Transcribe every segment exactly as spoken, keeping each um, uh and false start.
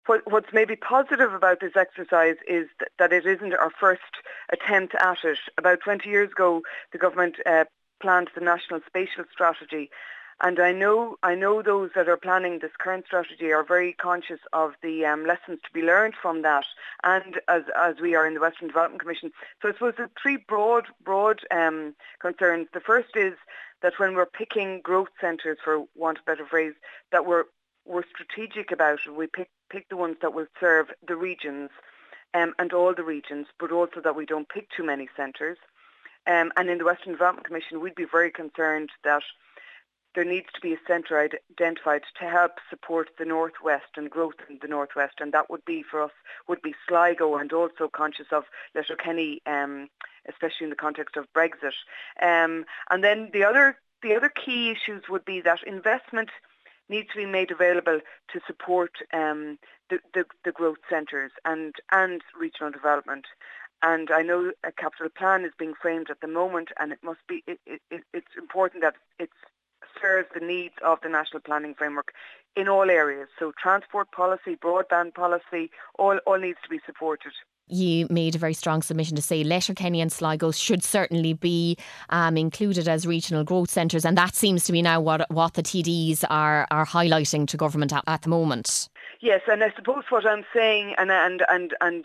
What, what's maybe positive about this exercise is that, that it isn't our first attempt at it. About twenty years ago, the government uh, planned the National Spatial Strategy, and I know I know those that are planning this current strategy are very conscious of the um, lessons to be learned from that, and as as we are in the Western Development Commission. So I suppose the three broad broad um, concerns. The first is that when we're picking growth centres, for want of a better phrase, that we're we're strategic about it. We pick pick the ones that will serve the regions um, and all the regions, but also that we don't pick too many centres. Um, and in the Western Development Commission, we'd be very concerned that there needs to be a centre identified to help support the Northwest and growth in the Northwest, and that would be for us, would be Sligo, and also conscious of Letterkenny, um, especially in the context of Brexit. Um, and then the other, the other key issues would be that investment needs to be made available to support um, the, the, the growth centres and, and regional development. And I know a capital plan is being framed at the moment, and it must be, it, it, it's important that it's serves the needs of the national planning framework in all areas. So transport policy, broadband policy, all, all needs to be supported. You made a very strong submission to say Letterkenny and Sligo should certainly be um, included as regional growth centres, and that seems to be now what what the T Ds are are highlighting to government at, at the moment. Yes, and I suppose what I'm saying, and and and and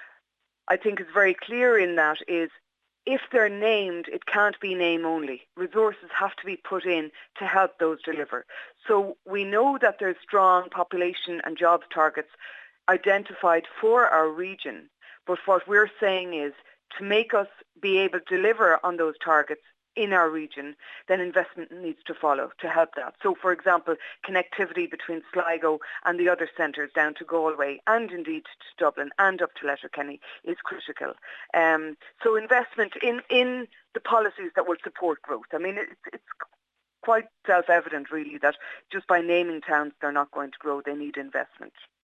I think is very clear in that, is if they're named, it can't be name only. Resources have to be put in to help those deliver. So we know that there's strong population and jobs targets identified for our region. But what we're saying is to make us be able to deliver on those targets in our region, then investment needs to follow to help that. So, for example, connectivity between Sligo and the other centres down to Galway and indeed to Dublin and up to Letterkenny is critical. Um, so investment in, in the policies that will support growth. I mean, it's, it's quite self-evident really that just by naming towns they're not going to grow, they need investment.